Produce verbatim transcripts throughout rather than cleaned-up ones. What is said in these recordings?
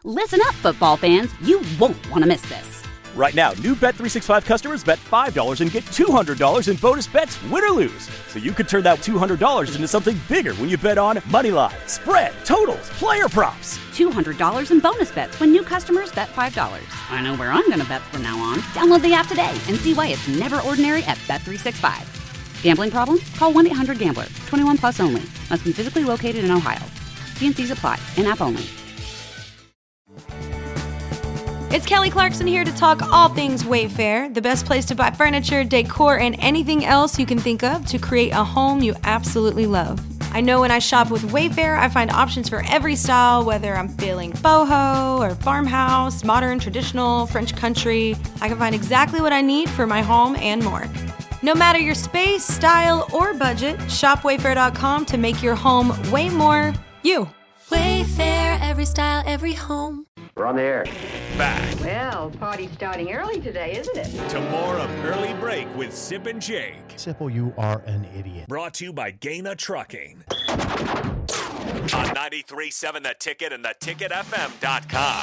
Listen up, football fans. You won't want to miss this. Right now, new Bet three sixty-five customers bet five dollars and get two hundred dollars in bonus bets, win or lose. So you could turn that two hundred dollars into something bigger when you bet on money line, spread, totals, player props. two hundred dollars in bonus bets when new customers bet five dollars. I know where I'm going to bet from now on. Download the app today and see why it's never ordinary at Bet three sixty-five. Gambling problem? Call one eight hundred gambler. twenty-one plus only. Must be physically located in Ohio. T and C's apply. In-app only. It's Kelly Clarkson here to talk all things Wayfair, the best place to buy furniture, decor, and anything else you can think of to create a home you absolutely love. I know when I shop with Wayfair, I find options for every style, whether I'm feeling boho or farmhouse, modern, traditional, French country. I can find exactly what I need for my home and more. No matter your space, style, or budget, shop wayfair dot com to make your home way more you. Wayfair, every style, every home. We're on the air. Back Well, party's starting early today, isn't it? to more of Early Break with Sip and Jake. Simple, you are an idiot. Brought to you by Gaina Trucking. On ninety-three point seven The Ticket and the ticket f m dot com.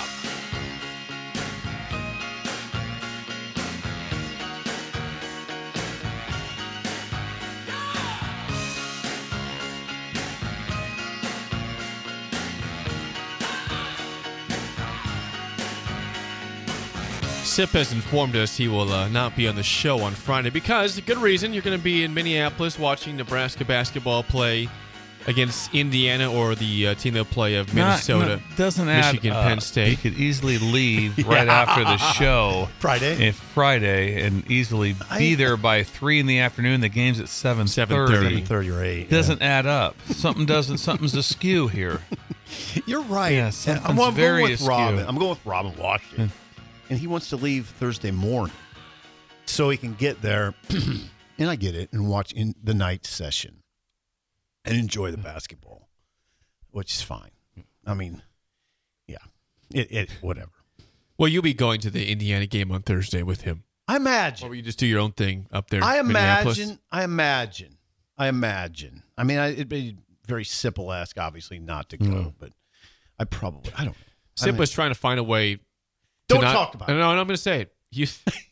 Sip has informed us he will uh, not be on the show on Friday because, good reason, you're going to be in Minneapolis watching Nebraska basketball play against Indiana or the uh, team they'll play of Minnesota, Not, not, doesn't Michigan, add, uh, Penn State. You could easily leave right after the show Friday. If Friday and easily be I, there by three in the afternoon. The game's at seven seven thirty. thirty. thirty or eight. Doesn't add up. Something doesn't. Something's askew here. You're right. Yeah, And something's I'm, I'm very going with askew. Robin. I'm going with Robin Washington. And he wants to leave Thursday morning so he can get there, and I get it, and watch in the night session and enjoy the basketball, which is fine. I mean, yeah, it, it whatever. Well, you'll be going to the Indiana game on Thursday with him. I Or imagine. will you just do your own thing up there? I in Minneapolis? imagine. I imagine. I imagine. I mean, I, it'd be very simple-esque, obviously, not to go, Mm. but I probably, I don't know. I Sip mean, was trying to find a way. Don't not, talk about it. No, no, I'm going to say it. You,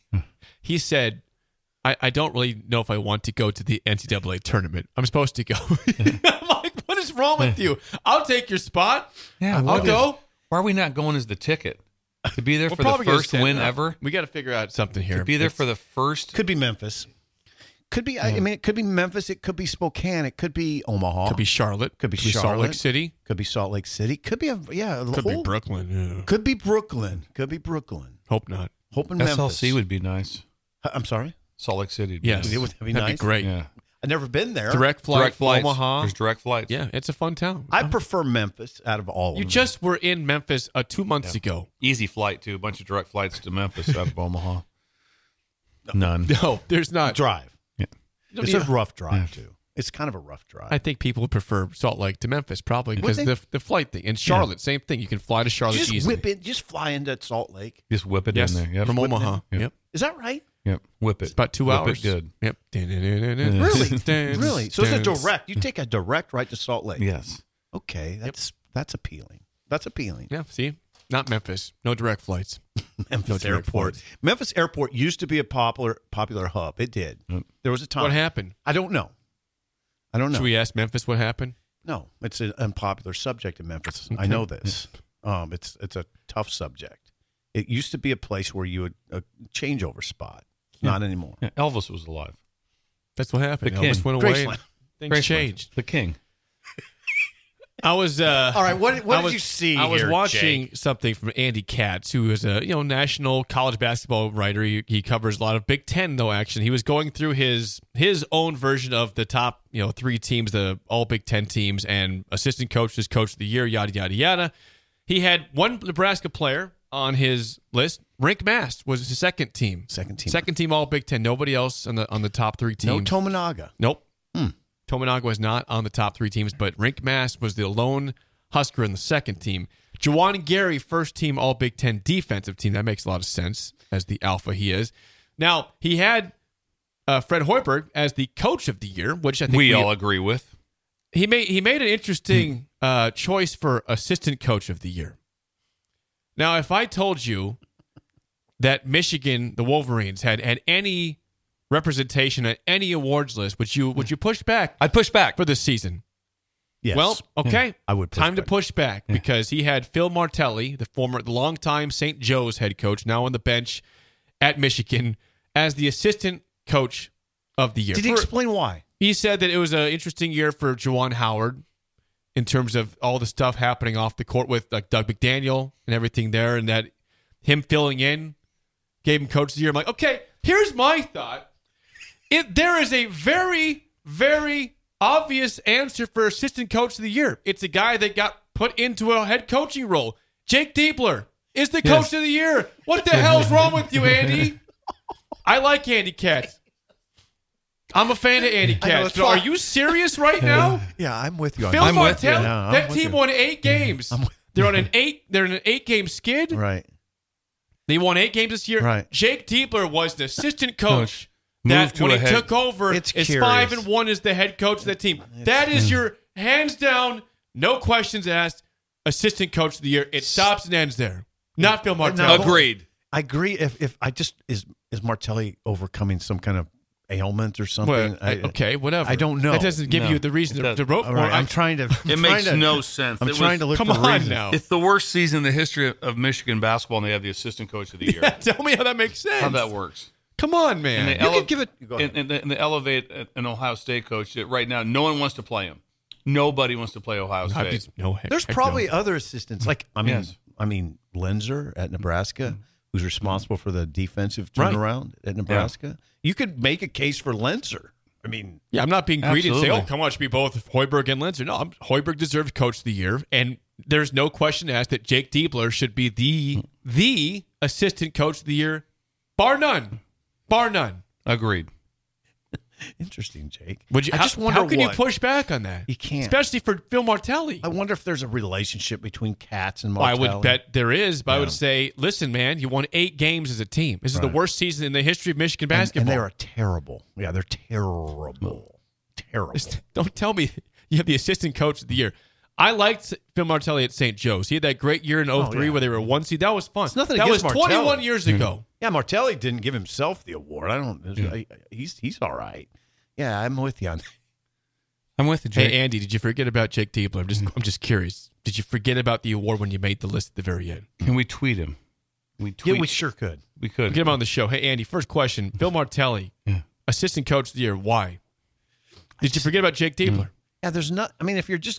he said, I, I don't really know if I want to go to the N C double A tournament. I'm supposed to go. I'm like, what is wrong with you? I'll take your spot. Yeah, I'll what go. is- why are we not going as the ticket to be there We're for the probably gonna first send win it up. ever? We got to figure out something here. To be there It's- for the first. Could be Memphis. Could be. I I mean, it could be Memphis. It could be Spokane. It could be Omaha. Could be Charlotte. Could be Salt Lake Charlotte. City. Could be Salt Lake City. Could be a yeah. the Could be whole- Brooklyn. Yeah. Could be Brooklyn. Could be Brooklyn. Hope not. Hoping S L Memphis. C would be nice. I'm sorry. Salt Lake City. Would be Yes. nice. It would be That'd nice. be great. Yeah. I've never been there. Direct flight Direct from flights. Omaha. There's direct flights. Yeah, it's a fun town. I prefer Memphis out of all. You of them. just were in Memphis uh, two months Yeah. ago. Easy flight too. A bunch of direct flights to Memphis out of Omaha. None. No, there's not. drive. Yeah. It's Yeah. a rough drive Yeah. too. It's kind of a rough drive. I think people would prefer Salt Lake to Memphis probably Would because they? the the flight thing. And Charlotte, same thing. You can fly to Charlotte just easily. whip it. Just fly into Salt Lake. Just whip it Yes, in there. Yep. from Whip it Omaha. in. Yep. Yep. Is that right? Yep. Whip it. It's about two Whip hours. It good. Yep. Really? really? So it's a Dance. direct. You take a direct right to Salt Lake. Yes. Okay, that's that's appealing. That's appealing. Yeah, see? Not Memphis. No direct flights. Memphis No direct Airport. flights. Memphis Airport used to be a popular popular hub. It did. Yep. There was a time. What happened? I don't know. I don't know. Should we ask Memphis what happened? No, it's an unpopular subject in Memphis. I know this. Um, it's it's a tough subject. It used to be a place where you would a changeover spot. Not anymore. Yeah, Elvis was alive. That's what happened. The Elvis king. went away. Graceland. Things Graceland. changed. The king. I was uh All right, what what I did was, you see? I was here, watching Jake? something from Andy Katz, who is a you know national college basketball writer. He, he covers a lot of Big Ten though action. He was going through his his own version of the top you know three teams, the all Big Ten teams, and assistant coaches, coach of the year, yada yada yada. He had one Nebraska player on his list. Rink Mast was his second team, Second team. second team all Big Ten. Nobody else on the on the top three No teams. Tominaga. Nope. Hmm. Tominaga was not on the top three teams, but Rink Mast was the lone Husker in the second team. Juwan Gary, first team All Big Ten defensive team. That makes a lot of sense as the alpha he is. Now, he had uh, Fred Hoiberg as the coach of the year, which I think We we all agree with. He made, he made an interesting uh, choice for assistant coach of the year. Now, if I told you that Michigan, the Wolverines, had had any representation at any awards list, would you would you push back? I'd push back for this season. Yes. Well, okay. Yeah, I would push Time back. to push back Yeah. because he had Phil Martelli, the former, the longtime Saint Joe's head coach, now on the bench at Michigan, as the assistant coach of the year. Did he For- explain why? He said that it was an interesting year for Juwan Howard in terms of all the stuff happening off the court with like Doug McDaniel and everything there, and that him filling in gave him coach of the year. I'm like, okay, here's my thought. If there is a very, very obvious answer for assistant coach of the year, it's a guy that got put into a head coaching role. Jake Diebler is the Yes. coach of the year. What the hell's wrong with you, Andy? I like Andy Katz. I'm a fan of Andy I know, Katz. it's So are fine. you serious right now? Yeah, I'm with you on Phil that. I'm with you. Martell, Yeah, I'm that with team you. won eight games. I'm with- They're on an eight. They're in an eight-game skid. Right. They won eight games this year. Right. Jake Diebler was the assistant coach. Coach. That Moved to when a he head- took over, It's is curious. five and one as the head coach of that team. That is your hands down, no questions asked, assistant coach of the year. It stops and ends there. Not Phil Martell. No. Agreed. I agree. If if I just is is Martelli overcoming some kind of ailment or something? Well, I, okay, whatever. I don't know. That doesn't give No, you the reason it to, to doesn't. rope All for. right, I- I'm trying to. It I'm makes trying to- no sense. I'm It trying was- to look Come for on reasons. now. It's the worst season in the history of, of Michigan basketball, and they have the assistant coach of the year. Yeah, tell me how that makes sense. How that works. Come on, man. And they, You ele- could give it- go ahead. and, and, they- and they elevate an Ohio State coach that right now no one wants to play him. Nobody wants to play Ohio I State. just- no, heck- There's heck probably no. other assistants. Like I mean, Yes. I mean Lenzer at Nebraska, who's responsible for the defensive Right. turnaround at Nebraska. You could make a case for Lenzer. I mean, Yeah, I'm not being greedy and say, Absolutely. oh, come on, it should be both Hoiberg and Lindsay. No, I'm, Hoiberg deserves coach of the year, and there's no question asked that Jake Diebler should be the the assistant coach of the year, bar none, bar none. Agreed. interesting, Jake. Would you? I how, just wonder how can what, you push back on that? You can't. especially for Phil Martelli. I wonder if there's a relationship between Katz and Well, I Martelli. would bet there is, but I Yeah. would say, listen, man, you won eight games as a team. This is the Right. worst season in the history of Michigan And, basketball. and they are terrible. Yeah, they're terrible. Terrible. Just don't tell me you have the assistant coach of the year. I liked Phil Martelli at Saint Joe's. He had that great year in oh three yeah. where they were one seed. That was fun. It's nothing that was against Martelli. twenty-one years ago. Yeah, Martelli didn't give himself the award. I don't. I- He's he's all right. Yeah, I'm with you on that. I'm with you, Jake. Hey Andy, did you forget about Jake Diebler? I'm just I'm just curious. Did you forget about the award when you made the list at the very end? Can we tweet him? We tweet. Yeah, we sure could. We could. Get him on the show. Hey Andy, first question. Phil Martelli, Yeah. assistant coach of the year. Why? Did you forget about Jake Diebler? Yeah, there's not. I mean, if you're just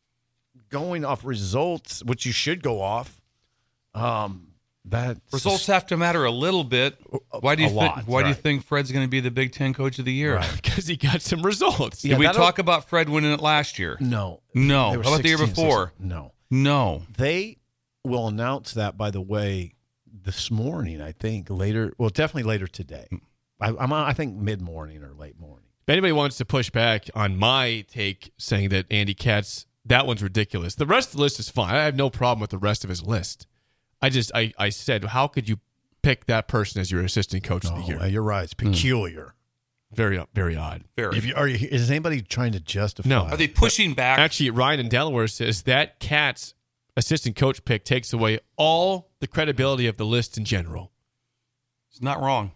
going off results, which you should go off, um, that Results have to matter a little bit. Why do you A think? lot, Why do you right. think Fred's going to be the Big Ten Coach of the Year? Because he got some results. Did Yeah, we that'll- talk about Fred winning it last year? No, No. They were How about the year sixteen, before? sixteen. No, No. they will announce that. By the way, this morning, I think later. Well, definitely later today. I, I'm. I think mid morning or late morning. If anybody wants to push back on my take saying that Andy Katz, that one's ridiculous. The rest of the list is fine. I have no problem with the rest of his list. I just, I, I said, how could you pick that person as your assistant coach of the Oh, year? you're right. It's peculiar. Very, very odd. Very. If you, are you, is anybody trying to justify? No. Are they pushing back? Actually, Ryan in Delaware says that Katz assistant coach pick takes away all the credibility of the list in general. It's not wrong.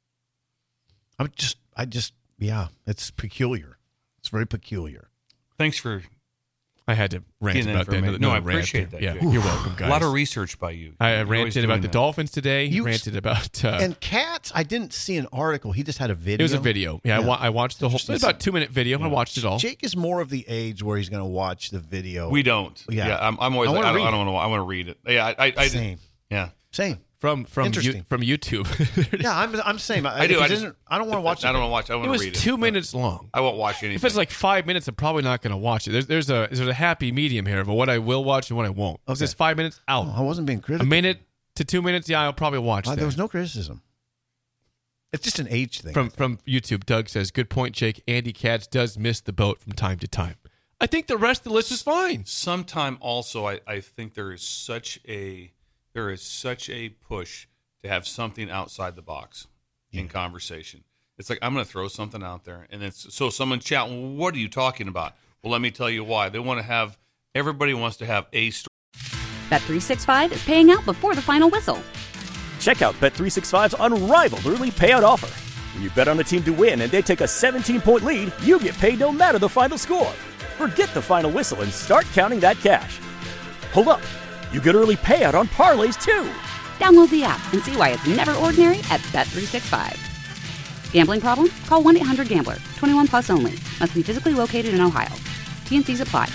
I would just, I just, yeah, it's peculiar. It's very peculiar. Thanks for I had to rant getting about that. information. Another- No, I another rant appreciate there. that. Yeah, Jake. you're welcome, guys. A lot of research by you. I You're always ranted about doing the that. Dolphins today. You- ranted about. Uh, And Katz, I didn't see an article. He just had a video. it was a video. Yeah, I, wa- I watched the whole. It was about a two minute video. I watched it all. Jake is more of the age where he's going to watch the video. We don't. Yeah. Yeah, I'm, I'm always. I I, wanna I don't, read I don't want to. I want to read it. Yeah, I. I, I Same. Yeah. Same. From from Interesting. you, from YouTube. Yeah, I'm. I'm same. I do. If I it just. isn't- I don't want to watch. I it. don't want to watch. I It want to was read it. two minutes long. I won't watch anything. If it's like five minutes, I'm probably not going to watch it. There's there's a there's a happy medium here of what I will watch and what I won't. If Okay. it's five minutes out, Oh, I wasn't being a critical. minute to two minutes, yeah, I'll probably watch Uh, that. there was no criticism. It's just an age thing. From from YouTube, Doug says, "Good point, Jake. Andy Katz does miss the boat from time to time. I think the rest of the list is fine. sometime also I, I think there is such a there is such a push to have something outside the box in conversation. It's like I'm going to throw something out there, and it's so someone chat. Well, what are you talking about? Well, let me tell you why. They want to have everybody wants to have a story. Bet three sixty-five is paying out before the final whistle. Check out Bet three sixty-five's unrivaled early payout offer. When you bet on a team to win and they take a seventeen-point lead, you get paid no matter the final score. Forget the final whistle and start counting that cash. Hold up. You get early payout on parlays, too. Download the app and see why it's never ordinary at Bet three sixty-five. Gambling problem? Call one eight hundred gambler. twenty-one plus only. Must be physically located in Ohio. T N Cs apply.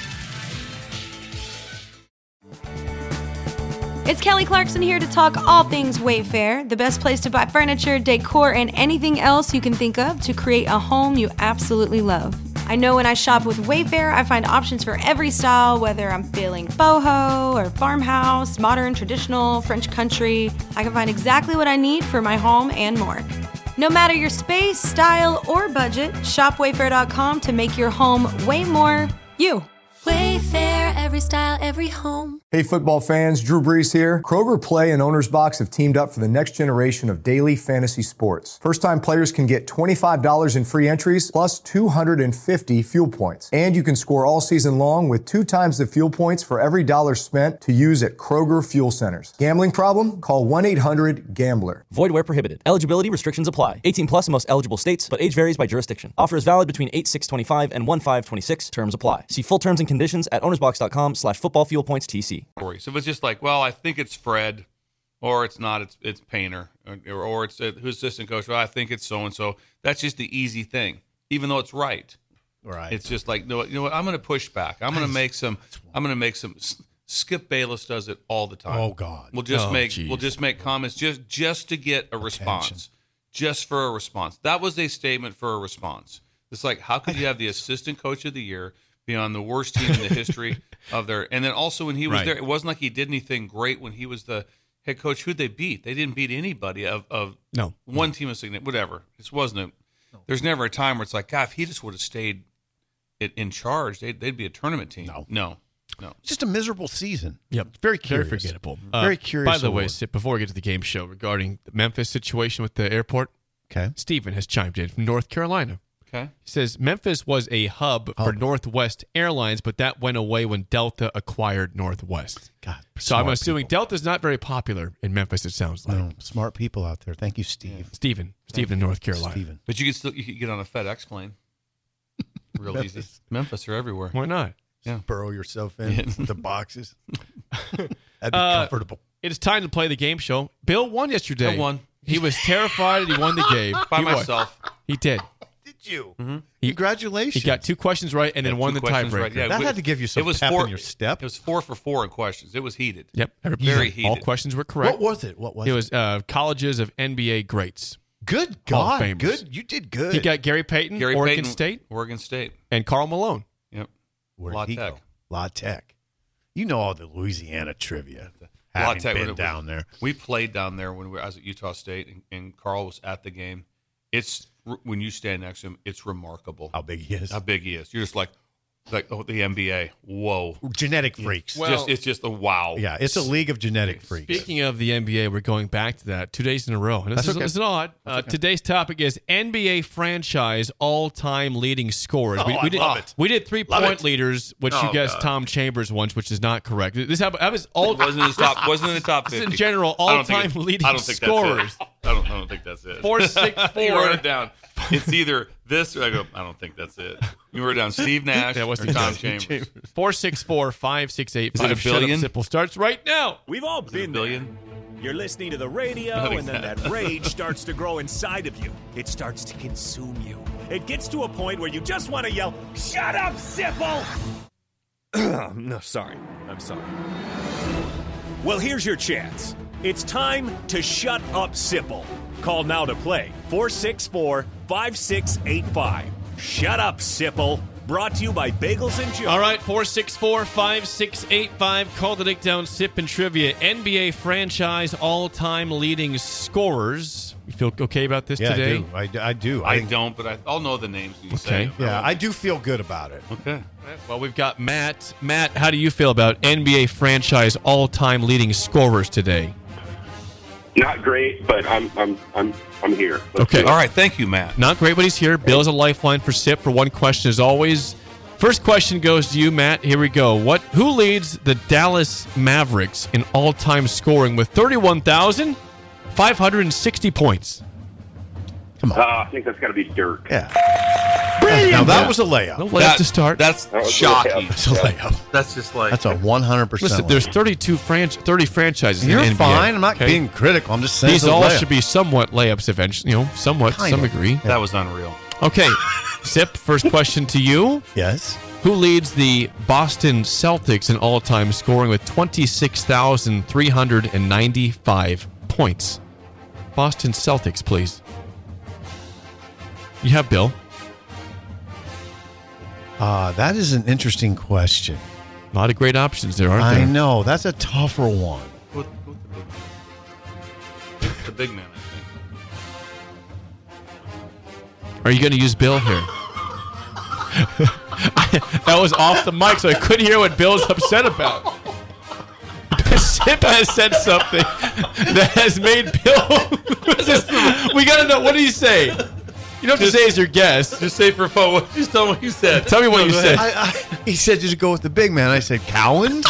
It's Kelly Clarkson here to talk all things Wayfair, the best place to buy furniture, decor, and anything else you can think of to create a home you absolutely love. I know when I shop with Wayfair, I find options for every style, whether I'm feeling boho or farmhouse, modern, traditional, French country. I can find exactly what I need for my home and more. No matter your space, style, or budget, shop wayfair dot com to make your home way more you. Wayfair, every style, every home. Hey football fans, Drew Brees here. Kroger Play and Owner's Box have teamed up for the next generation of daily fantasy sports. First-time players can get twenty-five dollars in free entries plus two hundred fifty fuel points. And you can score all season long with two times the fuel points for every dollar spent to use at Kroger Fuel Centers. Gambling problem? Call one eight hundred gambler. Void where prohibited. Eligibility restrictions apply. eighteen plus in most eligible states, but age varies by jurisdiction. Offer is valid between eight six twenty-five and one five twenty-six. Terms apply. See full terms and conditions at ownersbox.com slash football fuel points TC. So if it's just like, well, I think it's Fred, or it's not, it's it's Painter, or, or it's uh, who's assistant coach, well, I think it's so-and-so. That's just the easy thing, even though it's right. Right. It's just like, no, you know what, I'm going to push back. I'm going to make some, I'm going to make some, Skip Bayless does it all the time. Oh, God. We'll just Oh, make, geez. we'll just make comments just, just to get a response. Just for a response. That was a statement for a response. It's like, how could you have the assistant coach of the year be on the worst team in the history of their, and then also when he was Right. there, it wasn't like he did anything great when he was the head coach. Who'd they beat? They didn't beat anybody of, of No. one team of significance, whatever. This wasn't a, there's never a time where it's like, God, if he just would have stayed in, in charge, they'd, they'd be a tournament team. No. No, no. It's just a miserable season. Yep. Very curious. Very forgettable. Very Uh, curious. By the way, award. Sip, before we get to the game show regarding the Memphis situation with the airport, Okay. Stephen has chimed in from North Carolina. Okay. He says Memphis was a hub for Hub. Northwest Airlines, but that went away when Delta acquired Northwest. God. So I'm smart assuming people. Delta's not very popular in Memphis, it sounds like. No, smart people out there. Thank you, Steve. Stephen. Stephen in North Carolina. Steven. But you could still, you could get on a FedEx plane. Real easy. Memphis. Memphis are everywhere. Why not? Yeah. Burrow yourself in with the boxes. That'd be Uh, comfortable. It is time to play the game show. Bill won yesterday. I won. He was terrified and he won the game. By He won. myself. He did. Did you? He- Congratulations. He got two questions right and then Yeah, won two the questions tiebreaker. right. Yeah, That we- had to give you some it was pep four, in your step. It was four for four in questions. It was heated. Yep. Every- Very All heated. questions were correct. What was it? What was It it? was uh, colleges of N B A greats. Good Hall of God. Famers. Good. You did good. He got Gary Payton, Gary Oregon Payton, State, Oregon State. and Karl Malone. Yep. Where'd La he Tech. go? La Tech. You know all the Louisiana trivia. La Having Tech, been when it- down there. We played down there when we were, I was at Utah State, and, and Carl was at the game. It's when you stand next to him, it's remarkable How big he is. how big he is. You're just like, like oh, the N B A. Whoa! Genetic freaks. Well- just it's just a wow. yeah, it's a league of genetic freaks. Speaking of the N B A, we're going back to that two days in a row. And this That's is, okay. this is odd. Uh, Today's topic is N B A franchise all-time leading scorers. Oh, I did, love it. We did Love three-point it. leaders, which Oh, you guessed God. Tom Chambers once, which is not correct. This happened. That was all. wasn't in the top. Wasn't in the top This is fifty. in general, I don't think all-time it- leading I don't think scorers. That's it. I don't. I don't think that's it. Four, six, four. You wrote it down. It's either this or I go. I don't think that's it. You wrote down Steve Nash That or wasn't Tom it. Chambers. Four six four five six eight Is it a five. Shut Up, billion? Sipple starts right now. We've all Is it a been there. billion? You're listening to the radio, Not and then exactly. that rage starts to grow inside of you. It starts to consume you. It gets to a point where you just want to yell, "Shut up, Sipple!" No, sorry. I'm sorry. Well, here's your chance. It's time to shut up, Sipple. Call now to play four six four five six eight five. Shut up, Sipple. Brought to you by Bagels and Joe. All right, four six four five six eight five. Call the Dick Down Sip and Trivia. N B A franchise all-time leading scorers. You feel okay about this Yeah, today? I do. I, I do. I think- don't, but I, I'll know the names when you say Okay. them. Yeah, I do feel good about it. Okay. Well, we've got Matt. Matt, how do you feel about N B A franchise all-time leading scorers today? Not great, but I'm I'm I'm I'm here. Let's Okay. do it. All right. Thank you, Matt. Not great, but he's here. Bill's a lifeline for Sip for one question as always. First question goes to you, Matt. Here we go. What? Who leads the Dallas Mavericks in all-time scoring with thirty-one thousand five hundred sixty points? Come on. Uh, I think that's got to be Dirk. Yeah. Now, that was a layup. No layup That- to start. That's That was shocking. That's a layup. That's just like That's a one hundred percent Listen, there's thirty-two franch- thirty franchises You're in the N B A. fine. I'm not okay? being critical. I'm just saying These it's a all layup. should be somewhat layups eventually, you know, somewhat, to Kind some of. degree. that was unreal. Okay, Sip, first question to you. Yes. Who leads the Boston Celtics in all-time scoring with twenty-six thousand three hundred ninety-five points? Boston Celtics, please. You have Bill. Uh, that is an interesting question. A lot of great options there, aren't I there? know. That's a tougher one. With, with the, big, the big man, I think. Are you going to use Bill here? That was off the mic, so I couldn't hear what Bill's upset about. Sip has said something that has made Bill. We got to know. What did he say? You don't have Just- to say as your guess. Just say for fun. What, just tell me what you said. Tell me what No, you go said. ahead. I, I, he said just go with the big man. I said Cowens.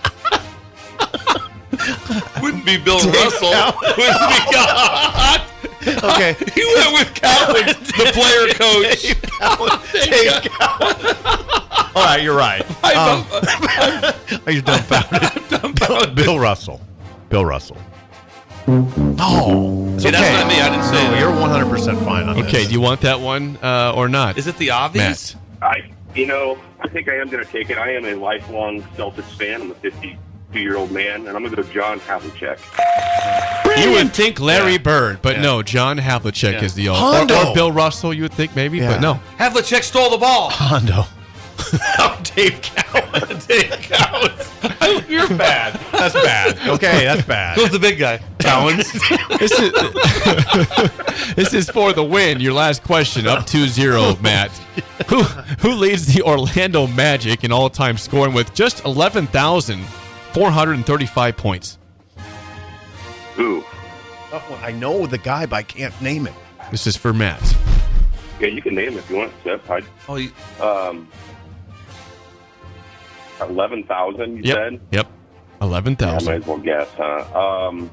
Wouldn't be Bill Russell. Wouldn't be God. Okay. He went with Calvin, the player coach. Dave Cowens. All right, you're right. Um, are you dumbfounded? Dumbfounded. Bill Russell. Bill Russell. Oh, it's See, okay. that's not me. I didn't say No, that. you're one hundred percent fine on Okay, this. do you want that one uh, or not? Is it the obvious? Matt. I, you know, I think I am going to take it. I am a lifelong Celtics fan. I'm a fifty-two-year-old man, and I'm going to go John Havlicek. You would think Larry Yeah. Bird, but Yeah. no, John Havlicek Yeah. is the old. Or, Hondo. or Bill Russell, you would think maybe, Yeah. but no. Havlicek stole the ball. Hondo. Dave Cowens. Dave Cowens. You're bad. That's bad. Okay, that's bad. Who's the big guy? Cowens. This is this is for the win. Your last question, up two zero, Matt. Who who leads the Orlando Magic in all-time scoring with just eleven thousand four hundred thirty-five points? Ooh. Tough one. I know the guy, but I can't name it. This is for Matt. Yeah, you can name it if you want, Seth. I, Oh, you, um, eleven thousand, you Yep. said? Yep. eleven Yeah, I might thousand. as well guess, huh? Um,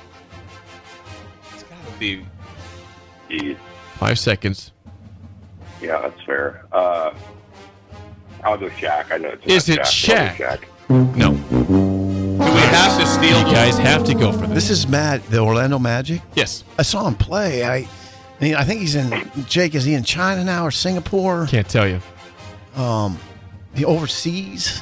it's got to be. geez. Five seconds. Yeah, that's fair. Uh, I'll go Shaq. I know it's Is not it Shaq. Shaq? but I'll go No. Do we have to steal You the guys have to go for this. This is Matt, the Orlando Magic. Yes. I saw him play. I, I, mean, I think he's in. Jake, is he in China now or Singapore? Can't tell you. Um, the overseas.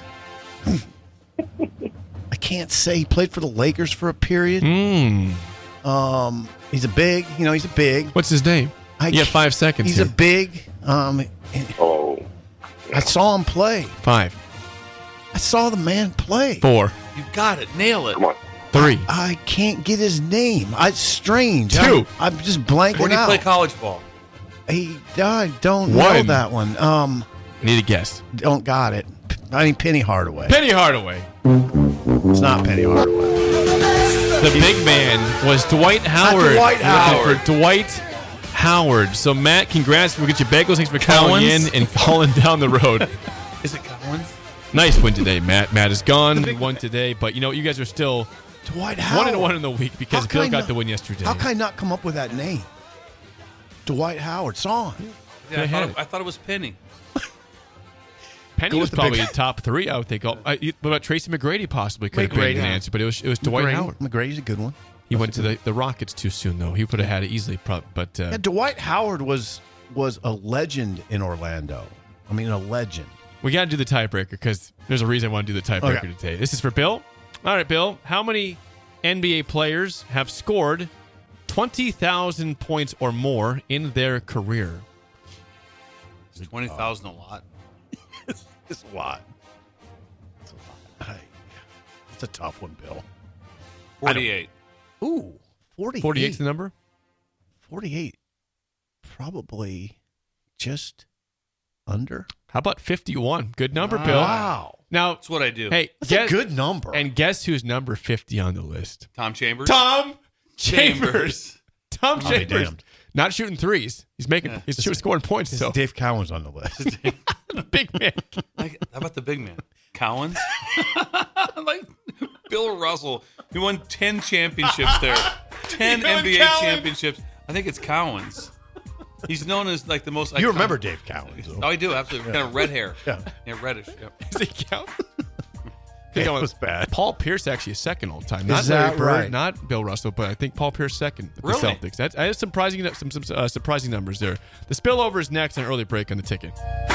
I can't say. He played for the Lakers for a period. Mm. Um, he's a big. You know, he's a big. What's his name? I You have five seconds. He's here. a big. Um, Oh, I saw him play. Five, I saw the man play. four, You've got it. Nail it. come on. three. I can't get his name. I, it's strange. Two. I'm, I'm just blanking Where do you out. play college ball? He, I don't know One. that one. Um, Need a guess. don't got it. I mean Penny Hardaway. Penny Hardaway. It's not Penny Hardaway. The big man was Dwight Howard. Dwight We're looking Howard. For Dwight Howard. So, Matt, congrats. We'll get you bagels. Thanks for calling Cowens? in and calling down the road. Is it Cowens? Nice win today, Matt. Matt is gone. Won today, but you know you guys are still Dwight Howard. one and one in the week because How can Bill I got not- the win yesterday. How can I not come up with that name? Dwight Howard. Saw him. Yeah, I ahead. thought, it, I thought it was Penny. Penny Go was with the probably big- top three, I would think. Oh, I, what about Tracy McGrady? Possibly could have been McGrady, an yeah. answer, but it was it was Dwight McGrady. Howard. McGrady's a good one. He went to the, the Rockets too soon, though. He would have had it easily, prob- but uh, Yeah, Dwight Howard was was a legend in Orlando. I mean, a legend. we got to do the tiebreaker because there's a reason I want to do the tiebreaker Okay. today. This is for Bill. All right, Bill. How many N B A players have scored twenty thousand points or more in their career? Is twenty thousand a lot? It's, it's a lot. It's a lot. Hey, it's a tough one, Bill. Forty-eight. Ooh, forty-eight. forty-eight's the number? forty-eight. Probably just under. How about fifty-one? Good number, Bill. Wow. Now, That's what I do. hey, That's guess- a good number. And guess who's number fifty on the list? Tom Chambers. Tom Chambers. Chambers. Tom I'll be Chambers. damned. Not shooting threes. He's making. Yeah. He's shooting, scoring points. Is So Dave Cowens on the list? Big man. Like, how about the big man? Cowens? Like Bill Russell, he won ten championships there. ten N B A Cowan. championships. I think it's Cowens. He's known as like the most iconic. You remember Dave Cowens? Oh, I do, absolutely. Yeah. Kind of red hair. Yeah. Yeah, reddish. Yeah. Is it Cowens? It was bad. Paul Pierce actually is second all time. Is Not that Larry Bird, right? not Bill Russell, but I think Paul Pierce second with Really? the Celtics. That's, I have surprising some some uh, surprising numbers there. The spillover is next, an early break on the ticket.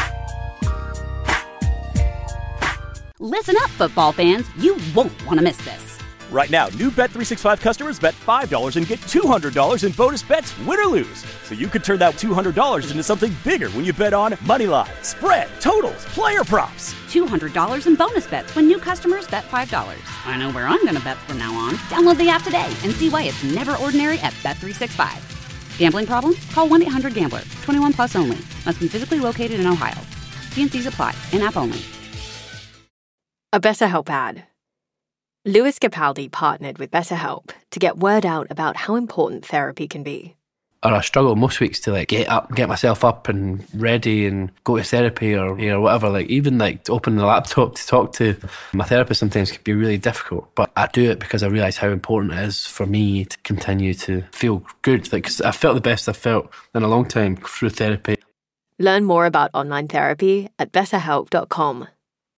Listen up, football fans. You won't want to miss this. Right now, new Bet three sixty-five customers bet five dollars and get two hundred dollars in bonus bets, win or lose. So you could turn that two hundred dollars into something bigger when you bet on money line, spread, totals, player props. two hundred dollars in bonus bets when new customers bet five dollars. I know where I'm going to bet from now on. Download the app today and see why it's never ordinary at Bet three sixty-five. Gambling problem? Call one eight hundred gambler. twenty-one plus only. Must be physically located in Ohio. T and C's apply. In-app only. A BetterHelp ad. Louis Capaldi partnered with BetterHelp to get word out about how important therapy can be. Or I struggle most weeks to like get up, get myself up and ready and go to therapy or you know whatever. Like even like to open the laptop to talk to my therapist sometimes can be really difficult. But I do it because I realise how important it is for me to continue to feel good. Like 'cause I felt the best I've felt in a long time through therapy. Learn more about online therapy at better help dot com.